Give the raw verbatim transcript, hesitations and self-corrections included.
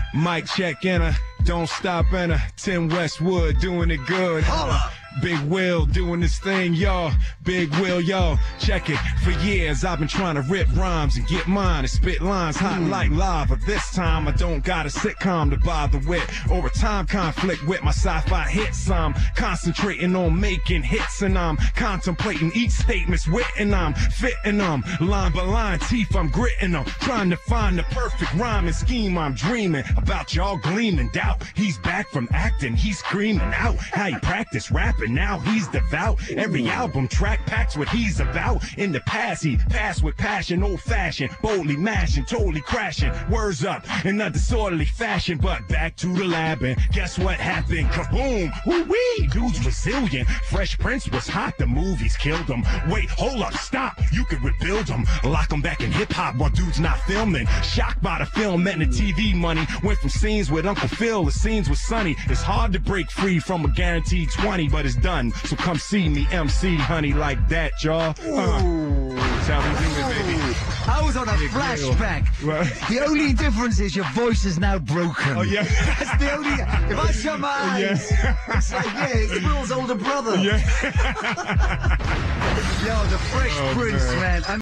Mic check in a, don't stop in a, Tim Westwood doing it good. Holla. Big Will doing this thing, y'all. Big Will, y'all. Check it. For years, I've been trying to rip rhymes and get mine and spit lines hot mm. like lava. This time, I don't got a sitcom to bother with or a time conflict with my sci-fi hits. I'm concentrating on making hits and I'm contemplating each statement's wit and I'm fitting them. Line by line, teeth, I'm gritting them. Trying to find the perfect rhyme and scheme. I'm dreaming about y'all gleaming. Doubt he's back from acting. He's screaming out how he practiced rapping. But now he's devout. Every album track packs what he's about. In the past, he passed with passion, old-fashioned, boldly mashing, totally crashing. Words up in a disorderly fashion, but back to the lab and guess what happened? Kaboom! Woo-wee! Dude's resilient. Fresh Prince was hot. The movies killed him. Wait, hold up, stop. You could rebuild him. Lock him back in hip-hop while dude's not filming. Shocked by the film and the T V money. Went from scenes with Uncle Phil to scenes with Sonny. It's hard to break free from a guaranteed twenty, but it's done, so come see me M C, honey, like that, y'all. Uh, that's how we do it, baby. I was on a Big flashback. Well. The only difference is your voice is now broken. Oh, yeah. That's the only... If I shut my eyes, yeah. It's like, yeah, it's Will's older brother. Yeah. Yo, the Fresh oh, Prince, man. man.